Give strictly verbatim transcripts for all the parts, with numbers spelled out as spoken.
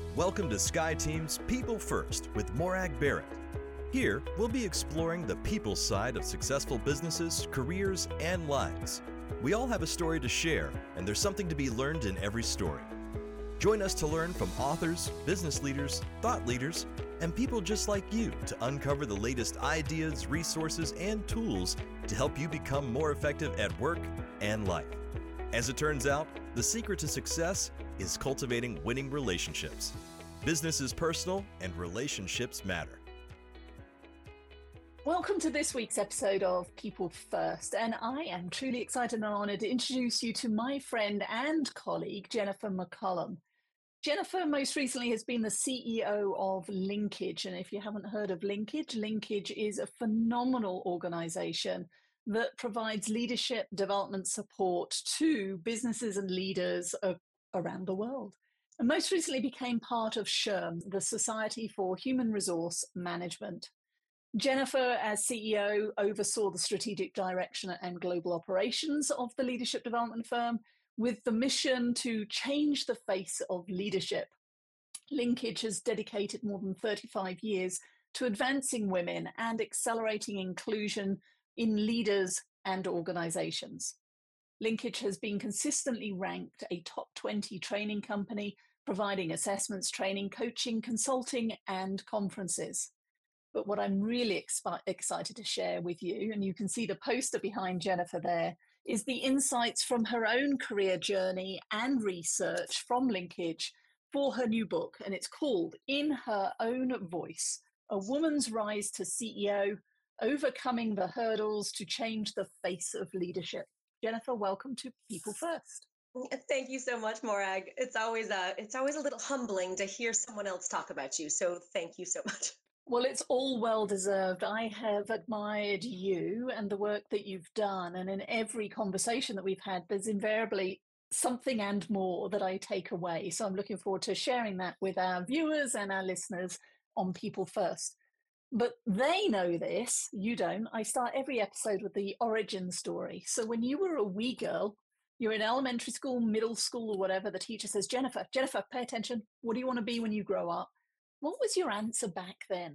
Welcome to SkyeTeam's People First with Morag Barrett. Here, we'll be exploring the people side of successful businesses, careers, and lives. We all have a story to share, and there's something to be learned in every story. Join us to learn from authors, business leaders, thought leaders, and people just like you to uncover the latest ideas, resources, and tools to help you become more effective at work and life. As it turns out, the secret to success is cultivating winning relationships. Business is personal and relationships matter. Welcome to this week's episode of People First, and I am truly excited and honored to introduce you to my friend and colleague, Jennifer McCollum. Jennifer most recently has been the C E O of Linkage, and if you haven't heard of Linkage, Linkage is a phenomenal organization that provides leadership development support to businesses and leaders around the world. And most recently became part of SHRM, the Society for Human Resource Management. Jennifer, as C E O, oversaw the strategic direction and global operations of the leadership development firm with the mission to change the face of leadership. Linkage has dedicated more than thirty-five years to advancing women and accelerating inclusion in leaders and organizations. Linkage has been consistently ranked a top twenty training company, providing assessments, training, coaching, consulting, and conferences. But what I'm really expi- excited to share with you, and you can see the poster behind Jennifer there, is the insights from her own career journey and research from Linkage for her new book. And it's called In Her Own Voice, A Woman's Rise to C E O, Overcoming the Hurdles to Change the Face of Leadership. Jennifer, welcome to People First. Thank you so much, Morag. It's always a, it's always a little humbling to hear someone else talk about you. So thank you so much. Well, it's all well-deserved. I have admired you and the work that you've done. And in every conversation that we've had, there's invariably something and more that I take away. So I'm looking forward to sharing that with our viewers and our listeners on People First. But they know this, you don't. I start every episode with the origin story. So when you were a wee girl, you're in elementary school, middle school, or whatever, the teacher says, Jennifer, Jennifer, pay attention. What do you want to be when you grow up? What was your answer back then?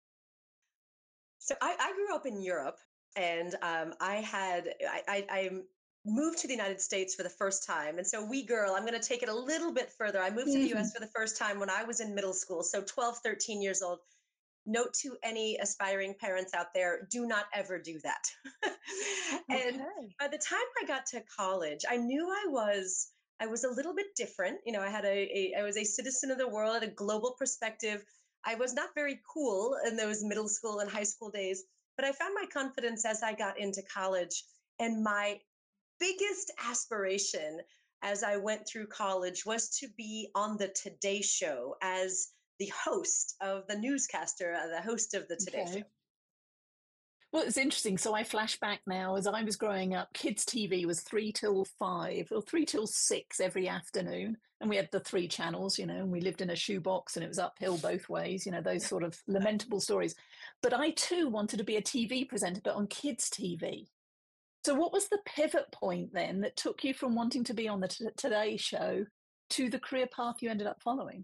So I, I grew up in Europe, and um, I had, I, I, I moved to the United States for the first time. And so wee girl, I'm going to take it a little bit further. I moved to the U S for the first time when I was in middle school. So twelve, thirteen years old. Note to any aspiring parents out there, do not ever do that. And Okay. by the time I got to college, I knew I was I was a little bit different. You know, I had a, a I was a citizen of the world, a global perspective. I was not very cool in those middle school and high school days, but I found my confidence as I got into college. And my biggest aspiration as I went through college was to be on the Today Show as the host of the newscaster, uh, the host of the Today Okay. Show. Well, it's interesting. So I flash back now. As I was growing up, kids' T V was three till five or three till six every afternoon. And we had the three channels, you know, and we lived in a shoebox and it was uphill both ways, you know, those sort of lamentable stories. But I too wanted to be a T V presenter, but on kids' T V. So what was the pivot point then that took you from wanting to be on the t- Today Show to the career path you ended up following?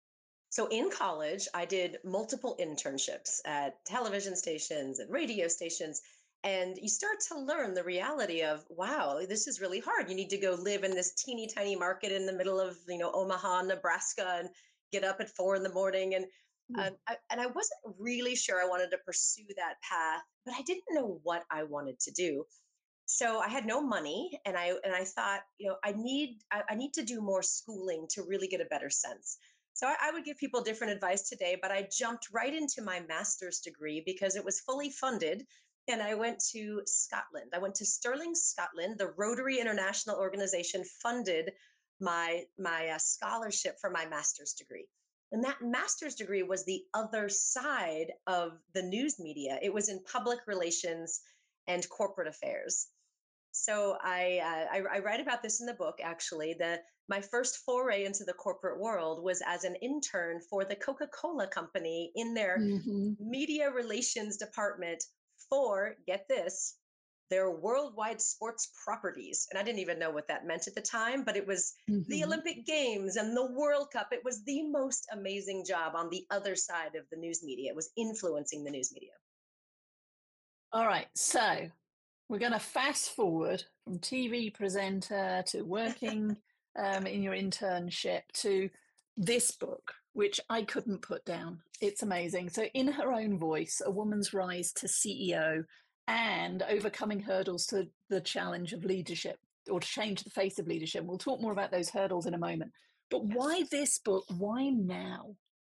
So in college, I did multiple internships at television stations and radio stations. And you start to learn the reality of, wow, this is really hard. You need to go live in this teeny tiny market in the middle of, you know, Omaha, Nebraska, and get up at four in the morning. And Mm. um, I, and I wasn't really sure I wanted to pursue that path, but I didn't know what I wanted to do. So I had no money, and I and I thought, you know, I need I, I need to do more schooling to really get a better sense. So I, I would give people different advice today, but I jumped right into my master's degree because it was fully funded, and I went to Scotland. I went to Stirling, Scotland. The Rotary International Organization funded my my uh, scholarship for my master's degree. And that master's degree was the other side of the news media. It was in public relations and corporate affairs. So I, uh, I I write about this in the book. Actually, the my first foray into the corporate world was as an intern for the Coca-Cola Company in their Mm-hmm. media relations department for, get this, their worldwide sports properties. And I didn't even know what that meant at the time, but it was the Hmm. Olympic Games and the World Cup. It was the most amazing job on the other side of the news media. It was influencing the news media. All right. So we're going to fast forward from T V presenter to working um, in your internship to this book, which I couldn't put down. It's amazing. So, in her own voice, A Woman's Rise to C E O and Overcoming Hurdles to the Challenge of Leadership, or to change the face of leadership. We'll talk more about those hurdles in a moment. But Yes. why this book? Why now?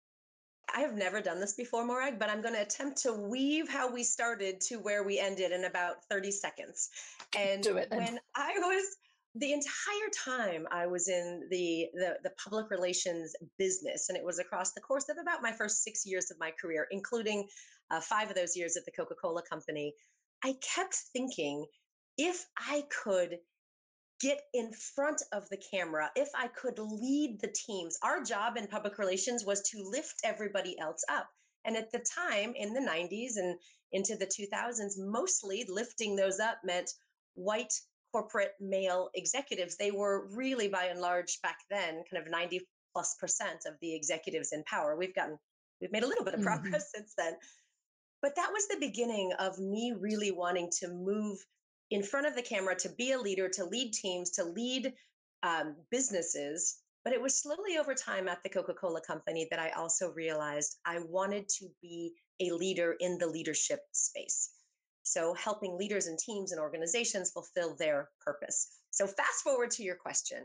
I have never done this before, Morag, but I'm going to attempt to weave how we started to where we ended in about thirty seconds. And Do it then. when I was the entire time I was in the, the the public relations business, and it was across the course of about my first six years of my career, including uh, five of those years at the Coca-Cola Company, I kept thinking if I could get in front of the camera, if I could lead the teams. Our job in public relations was to lift everybody else up. And at the time in the nineties and into the two thousands, mostly lifting those up meant white corporate male executives. They were really, by and large, back then, kind of ninety plus percent of the executives in power. We've gotten, we've made a little bit of Hmm. progress since then. But that was the beginning of me really wanting to move in front of the camera, to be a leader, to lead teams, to lead um, businesses. But it was slowly over time at the Coca Cola Company that I also realized I wanted to be a leader in the leadership space. So, helping leaders and teams and organizations fulfill their purpose. So, fast forward to your question.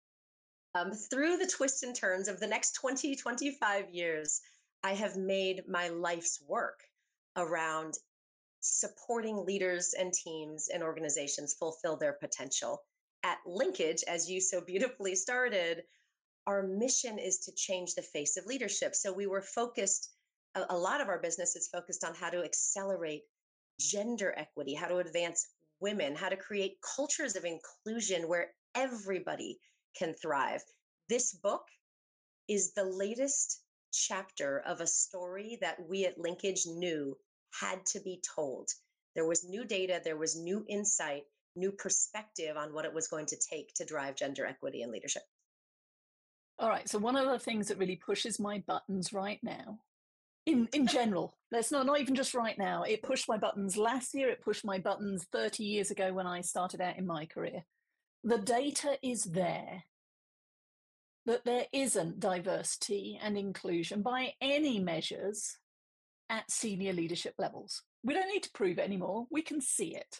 Um, through the twists and turns of the next twenty, twenty-five years, I have made my life's work around supporting leaders and teams and organizations fulfill their potential. At Linkage, as you so beautifully started, our mission is to change the face of leadership. So we were focused, a, a lot of our business is focused on how to accelerate gender equity, how to advance women, how to create cultures of inclusion where everybody can thrive. This book is the latest chapter of a story that we at Linkage knew had to be told. There was new data, there was new insight, new perspective on what it was going to take to drive gender equity in leadership. All right. So, one of the things that really pushes my buttons right now, in in general, let's not not even just right now, it pushed my buttons last year, it pushed my buttons thirty years ago when I started out in my career. The data is there that there isn't diversity and inclusion by any measures at senior leadership levels. We don't need to prove it anymore, we can see it.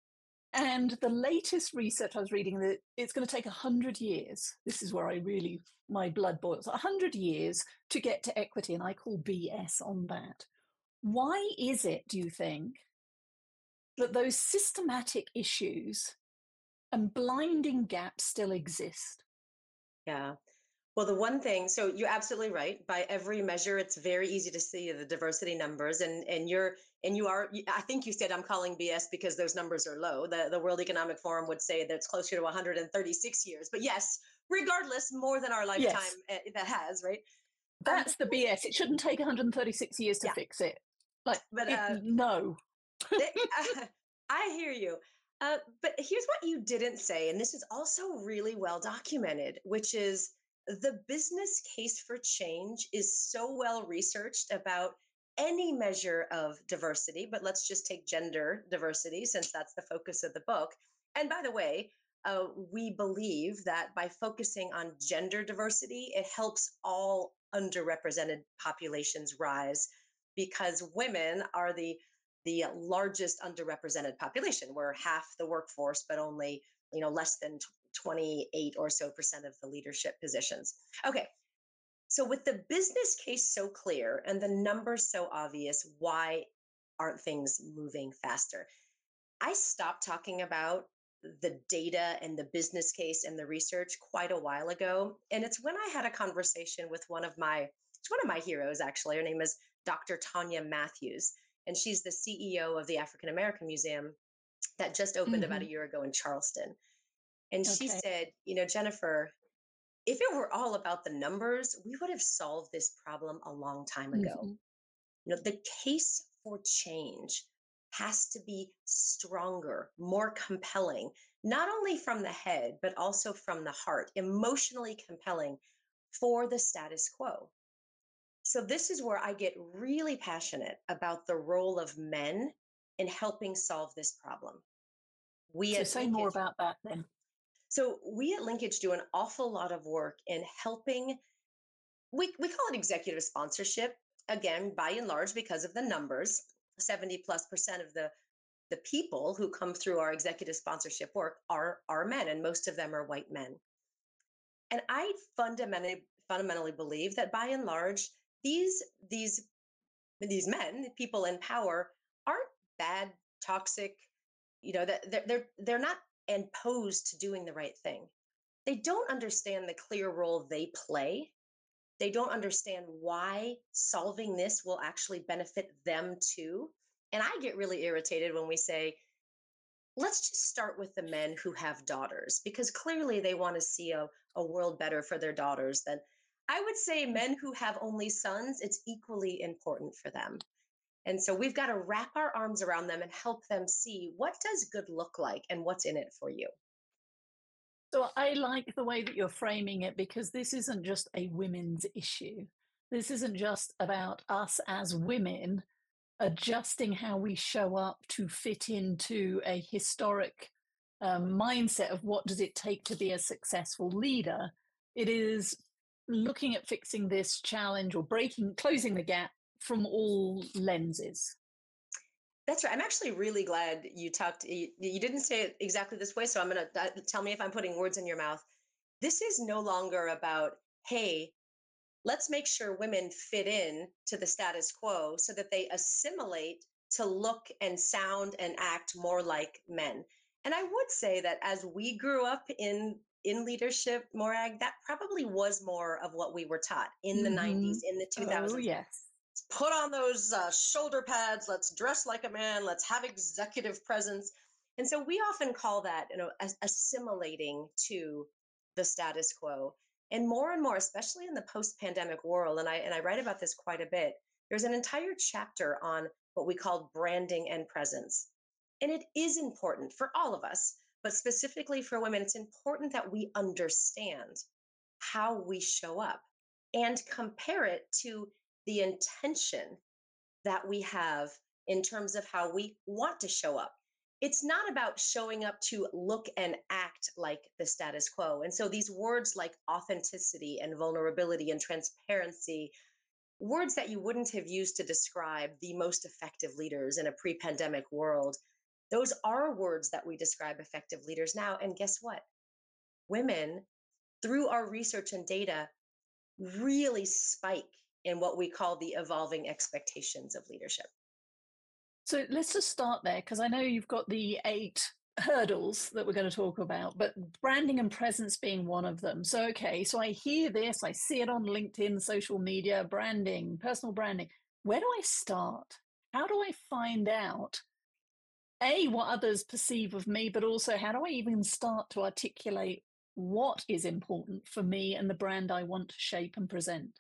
And the latest research I was reading, that it's going to take one hundred years. This is where I really, my blood boils. one hundred years to get to equity, and I call B S on that. Why is it, do you think, that those systematic issues and blinding gaps still exist? Yeah. Well, the one thing, so you're absolutely right. By every measure, it's very easy to see the diversity numbers, and and you're and you are. I think you said I'm calling B S because those numbers are low. The the World Economic Forum would say that it's closer to one hundred thirty-six years. But yes, regardless, more than our lifetime Yes, uh, that has, right? Um, that's the B S. It shouldn't take one hundred thirty-six years to yeah, fix it. Like, but it, uh, no. they, uh, I hear you. Uh, but here's what you didn't say, and this is also really well documented, which is the business case for change is so well researched about any measure of diversity. But let's just take gender diversity since that's the focus of the book. And by the way, uh, we believe that by focusing on gender diversity, it helps all underrepresented populations rise because women are the the largest underrepresented population. We're half the workforce, but only you know less than twenty-eight or so percent of the leadership positions. Okay, so with the business case so clear and the numbers so obvious, why aren't things moving faster? I stopped talking about the data and the business case and the research quite a while ago. And it's when I had a conversation with one of my, it's one of my heroes actually. Her name is Doctor Tanya Matthews. And she's the C E O of the African American Museum that just opened about a Hmm. year ago in Charleston. And she Okay. said, you know, Jennifer, if it were all about the numbers, we would have solved this problem a long time ago. Hmm. You know, the case for change has to be stronger, more compelling, not only from the head, but also from the heart, emotionally compelling for the status quo. So, this is where I get really passionate about the role of men in helping solve this problem. We So at say more Linkage, about that then. so we at Linkage do an awful lot of work in helping, we, we call it executive sponsorship, again, by and large, because of the numbers. seventy plus percent of the the people who come through our executive sponsorship work are are men, and most of them are white men. And I fundamentally fundamentally believe that by and large, these these these men, people in power, aren't bad, toxic, you know, that they're, they're they're not opposed to doing the right thing. They don't understand the clear role they play. They don't understand why solving this will actually benefit them too. And I get really irritated when we say, let's just start with the men who have daughters, because clearly they want to see a, a world better for their daughters. Then I would say men who have only sons, it's equally important for them. And so we've got to wrap our arms around them and help them see, what does good look like and what's in it for you. So I like the way that you're framing it, because this isn't just a women's issue. This isn't just about us as women adjusting how we show up to fit into a historic um, mindset of what does it take to be a successful leader. It is looking at fixing this challenge or breaking, closing the gap from all lenses. That's right. I'm actually really glad you talked. You, you didn't say it exactly this way, so I'm going to uh, tell me if I'm putting words in your mouth. This is no longer about, hey, let's make sure women fit in to the status quo so that they assimilate to look and sound and act more like men. And I would say that as we grew up in in leadership, Morag, that probably was more of what we were taught in the Mm-hmm. nineties, in the Oh, two thousands. yes. Put on those uh, shoulder pads. Let's dress like a man. Let's have executive presence. And so we often call that, you know, as- assimilating to the status quo. And more and more, especially in the post-pandemic world, and I and I write about this quite a bit. There's an entire chapter on what we call branding and presence. And it is important for all of us, but specifically for women, it's important that we understand how we show up and compare it to the intention that we have in terms of how we want to show up. It's not about showing up to look and act like the status quo. And so these words like authenticity and vulnerability and transparency, words that you wouldn't have used to describe the most effective leaders in a pre pandemic world, those are words that we describe effective leaders now. And guess what? Women, through our research and data, really spike in what we call the evolving expectations of leadership. So let's just start there, because I know you've got the eight hurdles that we're going to talk about, but branding and presence being one of them. So, okay, so I hear this, I see it on LinkedIn, social media, branding, personal branding. Where do I start? How do I find out, A, what others perceive of me, but also how do I even start to articulate what is important for me and the brand I want to shape and present?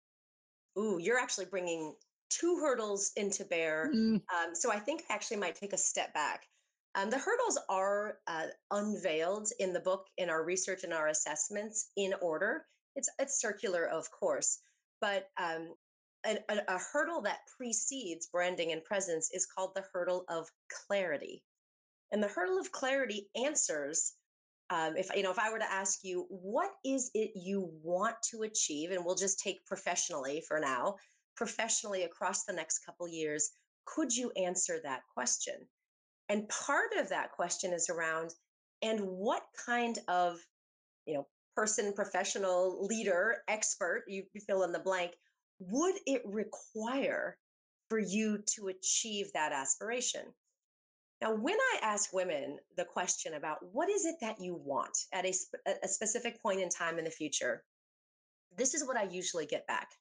Ooh, you're actually bringing two hurdles into bear. Mm, Um, so I think I actually might take a step back. Um, the hurdles are uh, unveiled in the book, in our research and our assessments in order. It's it's circular, of course, but um, a, a, a hurdle that precedes branding and presence is called the hurdle of clarity. And the hurdle of clarity answers, um, if you know, if I were to ask you, what is it you want to achieve, and we'll just take professionally for now, professionally across the next couple years, could you answer that question? And part of that question is around, and what kind of, you know, person, professional, leader, expert, you you fill in the blank, would it require for you to achieve that aspiration? Now, when I ask women the question about what is it that you want at a, sp- a specific point in time in the future, this is what I usually get back.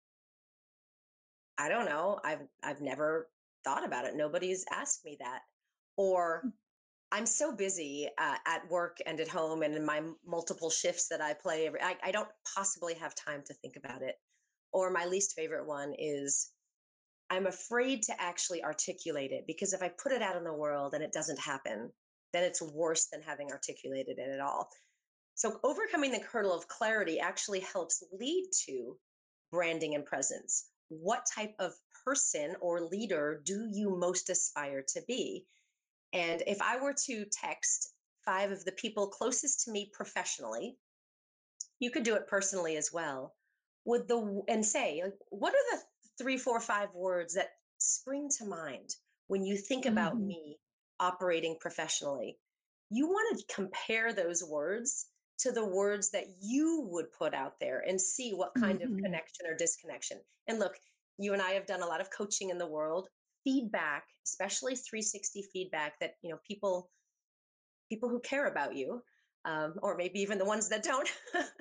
I don't know. I've I've never thought about it. Nobody's asked me that. Or I'm so busy uh, at work and at home and in my m- multiple shifts that I play. Every, I, I don't possibly have time to think about it. Or my least favorite one is, I'm afraid to actually articulate it because if I put it out in the world and it doesn't happen, then it's worse than having articulated it at all. So, overcoming the hurdle of clarity actually helps lead to branding and presence. What type of person or leader do you most aspire to be? And if I were to text five of the people closest to me professionally, you could do it personally as well. Would the and say, like, what are the three, four, five words that spring to mind when you think about Hmm. me operating professionally? You want to compare those words to the words that you would put out there and see what kind of Hmm. connection or disconnection. And look, you and I have done a lot of coaching in the world. Feedback, especially three sixty feedback that, you know, people people who care about you, um, or maybe even the ones that don't,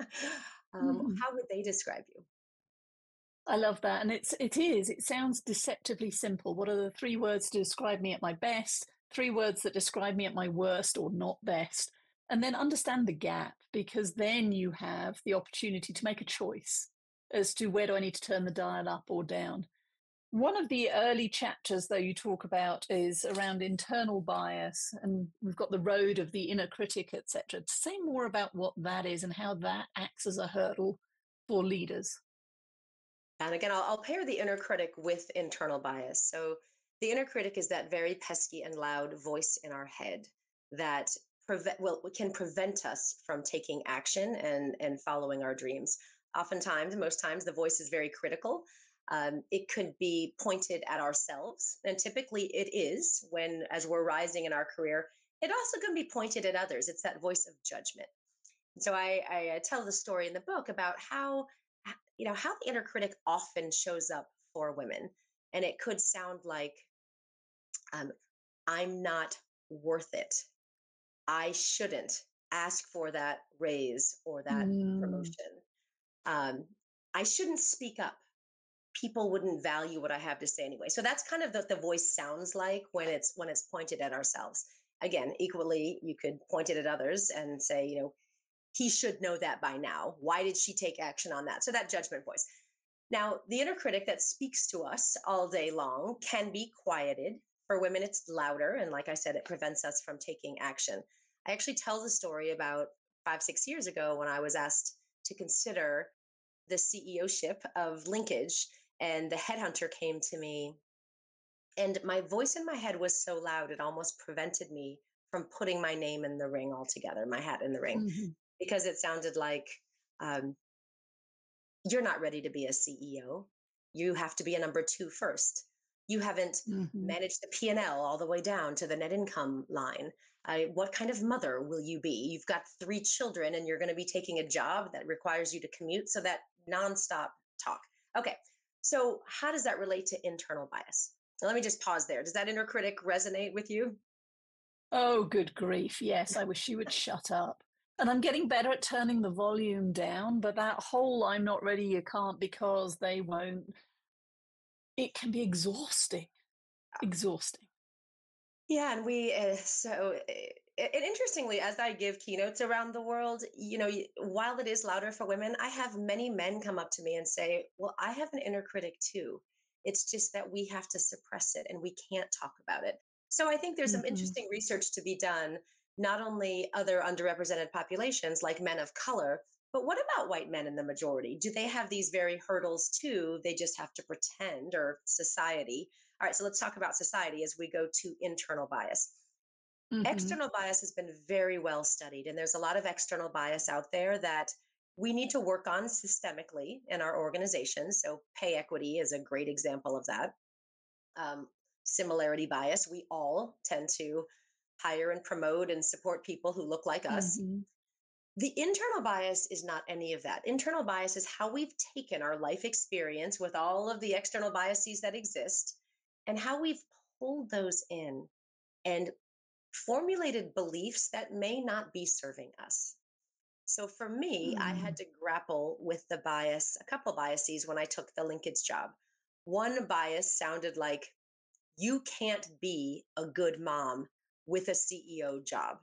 um, Hmm. how would they describe you? I love that. And it's it is, it sounds deceptively simple. What are the three words to describe me at my best? Three words that describe me at my worst or not best. And then understand the gap, because then you have the opportunity to make a choice as to where do I need to turn the dial up or down. One of the early chapters, though, you talk about is around internal bias, and we've got the road of the inner critic, et cetera. To say more about what that is and how that acts as a hurdle for leaders. And again, I'll, I'll pair the inner critic with internal bias. So the inner critic is that very pesky and loud voice in our head that prevent well can prevent us from taking action and and following our dreams. Oftentimes, most times, the voice is very critical. Um, it could be pointed at ourselves, and typically it is when, as we're rising in our career. It also can be pointed at others. It's that voice of judgment. So I, I uh, tell the story in the book about how h- you know how the inner critic often shows up for women, and it could sound like, um, I'm not worth it, I shouldn't ask for that raise or that Mm. promotion, um, I shouldn't speak up, people wouldn't value what I have to say anyway. So that's kind of what the voice sounds like when it's when it's pointed at ourselves. Again, equally, you could point it at others and say, you know he should know that by now. Why did she take action on that? So that judgment voice. Now, the inner critic that speaks to us all day long can be quieted. For women, it's louder. And like I said, it prevents us from taking action. I actually tell the story about five, six years ago when I was asked to consider the C E O ship of Linkage. And the headhunter came to me, and my voice in my head was so loud, it almost prevented me from putting my name in the ring altogether, my hat in the ring, Mhm. because it sounded like, um, you're not ready to be a C E O. You have to be a number two first. You haven't Mhm. managed the P and L all the way down to the net income line. Uh, what kind of mother will you be? You've got three children and you're going to be taking a job that requires you to commute. So that nonstop talk. Okay. So how does that relate to internal bias? Now, let me just pause there. Does that inner critic resonate with you? Oh, good grief. Yes, I wish she would shut up. And I'm getting better at turning the volume down, but that whole I'm not ready, you can't because they won't, it can be exhausting. Exhausting. Yeah, and we uh, so uh, and interestingly, as I give keynotes around the world, you know, y- while it is louder for women, I have many men come up to me and say, "Well, I have an inner critic too. It's just that we have to suppress it and we can't talk about it." So I think there's some Mhm. interesting research to be done, not only other underrepresented populations like men of color, but what about white men in the majority? Do they have these very hurdles too? They just have to pretend, or society? All right, so let's talk about society as we go to internal bias. Mhm. External bias has been very well studied, and there's a lot of external bias out there that we need to work on systemically in our organizations. So, pay equity is a great example of that. Um, Similarity bias, we all tend to hire and promote and support people who look like us. Mhm. The internal bias is not any of that. Internal bias is how we've taken our life experience with all of the external biases that exist and how we've pulled those in and formulated beliefs that may not be serving us. So for me, I had Mm. to grapple with the bias, a couple biases when I took the linkage job. One bias sounded like, you can't be a good mom with a C E O job.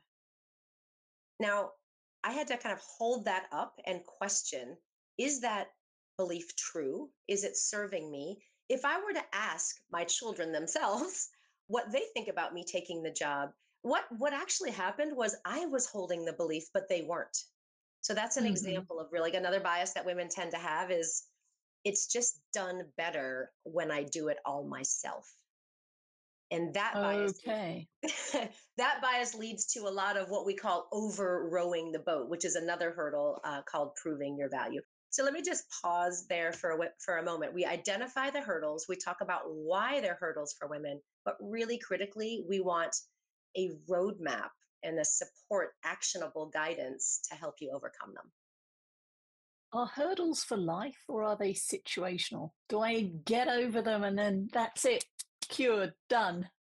Now, I had to kind of hold that up and question, is that belief true? Is it serving me? if I were to ask my children themselves what they think about me taking the job, what what actually happened was I was holding the belief, but they weren't. So that's an Hmm. example of really another bias that women tend to have is it's just done better when I do it all myself. And that bias Okay. that bias leads to a lot of what we call over rowing the boat, which is another hurdle uh, called proving your value. So let me just pause there for a, for a moment. We identify the hurdles. We talk about why they're hurdles for women, but really critically, we want a roadmap and a support, actionable guidance to help you overcome them. Are hurdles for life or are they situational? Do I get over them and then that's it, cured, done?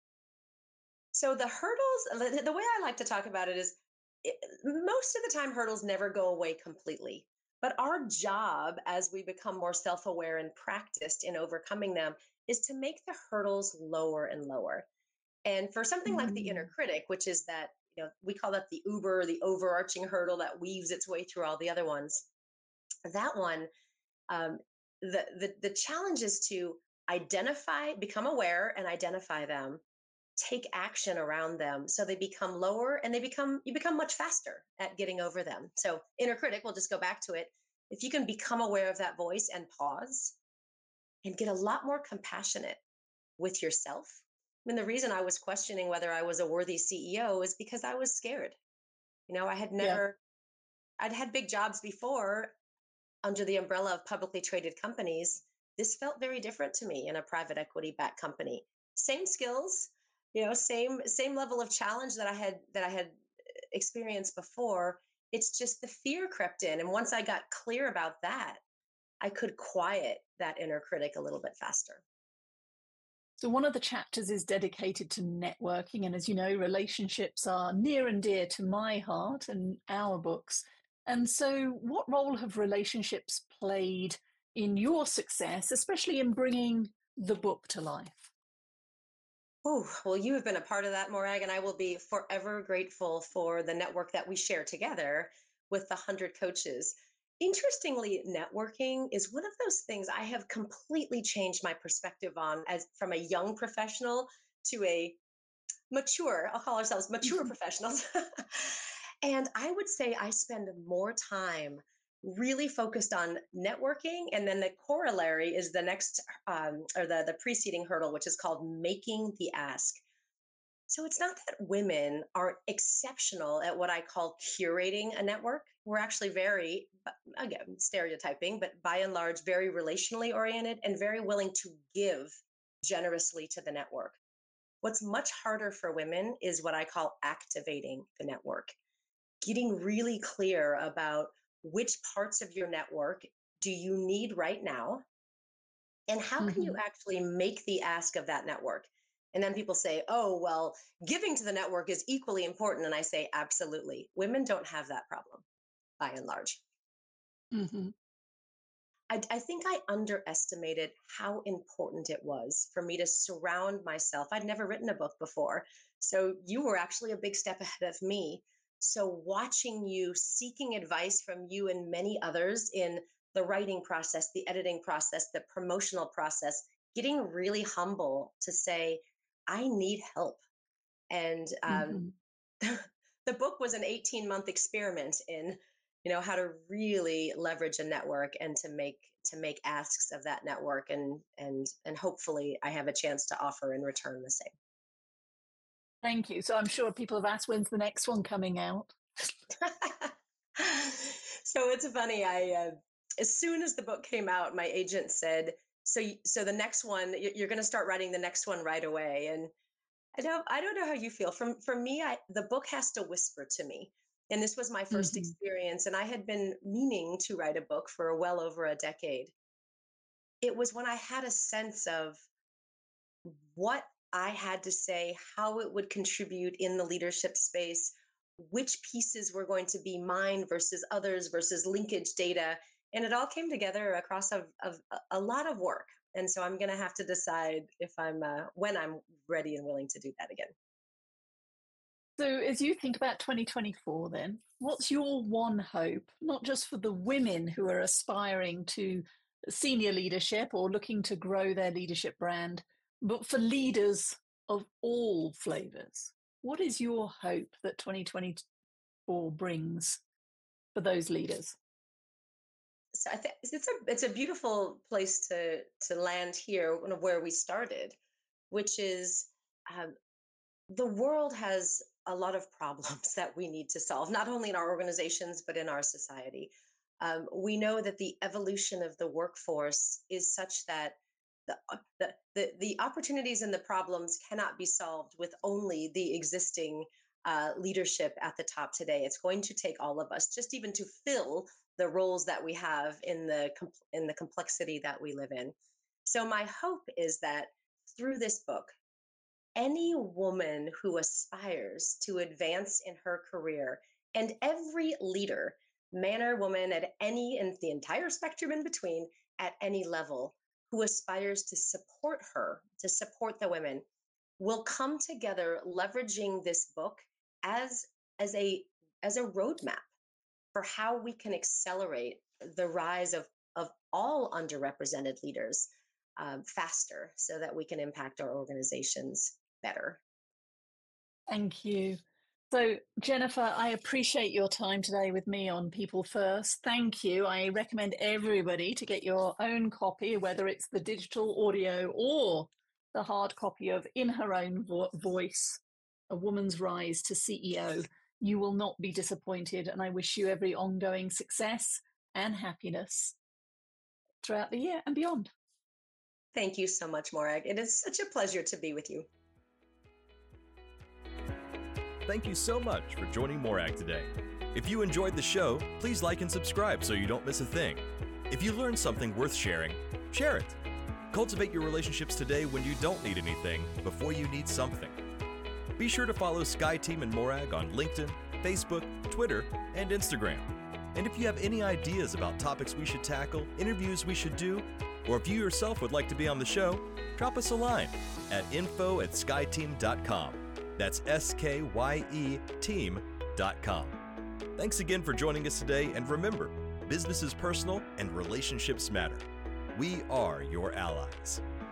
So the hurdles, the, the way I like to talk about it is it, most of the time hurdles never go away completely. But our job as we become more self aware and practiced in overcoming them is to make the hurdles lower and lower. And for something like the inner Mm. critic, which is that, you know, we call that the Uber, the overarching hurdle that weaves its way through all the other ones, that one, um, the, the, the challenge is to identify, become aware and identify them, take action around them so they become lower and they become you become much faster at getting over them. So inner critic, we'll just go back to it. If you can become aware of that voice and pause and get a lot more compassionate with yourself. I mean, the reason I was questioning whether I was a worthy C E O is because I was scared. You know, I had Yeah. never I'd had big jobs before under the umbrella of publicly traded companies. This felt very different to me in a private equity backed company. Same skills, you know, same same level of challenge that I had that I had experienced before. It's just the fear crept in. And once I got clear about that, I could quiet that inner critic a little bit faster. So one of the chapters is dedicated to networking. And as you know, relationships are near and dear to my heart and our books. And so, what role have relationships played in your success, especially in bringing the book to life? Oh, well, you have been a part of that, Morag, and I will be forever grateful for the network that we share together with the one hundred coaches. Interestingly, networking is one of those things I have completely changed my perspective on as from a young professional to a mature, I'll call ourselves mature professionals. And I would say I spend more time really focused on networking. And then the corollary is the next, um, or the, the preceding hurdle, which is called making the ask. So it's not that women aren't exceptional at what I call curating a network. We're actually very, again, stereotyping, but by and large, very relationally oriented and very willing to give generously to the network. What's much harder for women is what I call activating the network, getting really clear about which parts of your network do you need right now, and how can you Hmm. actually make the ask of that network. And then people say, oh, well, giving to the network is equally important. And I say, absolutely. Women don't have that problem by and large. Hmm. I, I think I underestimated how important it was for me to surround myself. I'd never written a book before. So you were actually a big step ahead of me. So watching you, seeking advice from you and many others in the writing process, the editing process, the promotional process, getting really humble to say, I need help. And um, Hmm. the book was an eighteen month experiment in, you know, how to really leverage a network and to make to make asks of that network, and and and hopefully I have a chance to offer in return the same. Thank you. So I'm sure people have asked, when's the next one coming out? So it's funny, I uh, as soon as the book came out, my agent said, so y- so the next one, y- you're going to start writing the next one right away. And I don't I don't know how you feel. From for me, I the book has to whisper to me. And this was my first Hmm. experience, and I had been meaning to write a book for well over a decade. It was when I had a sense of what I had to say, how it would contribute in the leadership space, which pieces were going to be mine versus others versus linkage data. And it all came together across a, a, a lot of work. And so I'm going to have to decide if I'm, uh, when I'm ready and willing to do that again. So, as you think about twenty twenty-four, then, what's your one hope, not just for the women who are aspiring to senior leadership or looking to grow their leadership brand, but for leaders of all flavors. What is your hope that twenty twenty-four brings for those leaders? So I think it's a it's a beautiful place to to land here, one of where we started, which is um, the world has a lot of problems that we need to solve, not only in our organizations but in our society. Um, we know that the evolution of the workforce is such that the, uh, the the the opportunities and the problems cannot be solved with only the existing uh, leadership at the top today. It's going to take all of us, just even to fill the roles that we have in the com- in the complexity that we live in. So my hope is that through this book, any woman who aspires to advance in her career, and every leader, man or woman at any and the entire spectrum in between, at any level, who aspires to support her, to support the women, will come together leveraging this book as as a as a roadmap for how we can accelerate the rise of of all underrepresented leaders um, faster, so that we can impact our organizations better. Thank you. So, Jennifer, I appreciate your time today with me on People First. Thank you. I recommend everybody to get your own copy, whether it's the digital audio or the hard copy of In Her Own Vo- Voice, A Woman's Rise to C E O. You will not be disappointed, and I wish you every ongoing success and happiness throughout the year and beyond. Thank you so much, Morag. It is such a pleasure to be with you. Thank you so much for joining Morag today. If you enjoyed the show, please like and subscribe so you don't miss a thing. If you learned something worth sharing, share it. Cultivate your relationships today when you don't need anything before you need something. Be sure to follow SkyeTeam and Morag on LinkedIn, Facebook, Twitter, and Instagram. And if you have any ideas about topics we should tackle, interviews we should do, or if you yourself would like to be on the show, drop us a line at info at skyeteam dot com. That's S K Y E team dot com. Thanks again for joining us today, and remember, business is personal and relationships matter. We are your allies.